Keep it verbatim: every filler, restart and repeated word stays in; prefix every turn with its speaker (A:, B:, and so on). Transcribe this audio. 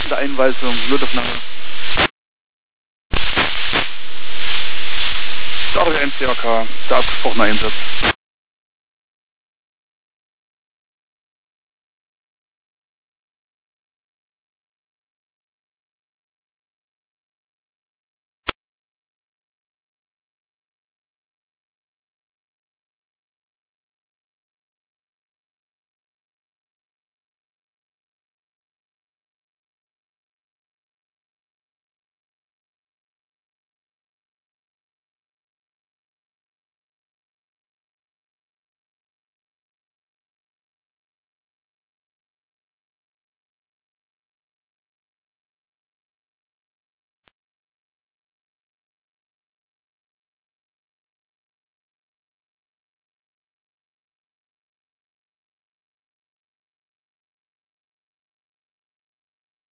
A: der Einweisung, Notaufnahme. Der eins C H K, der abgesprochene Einsatz.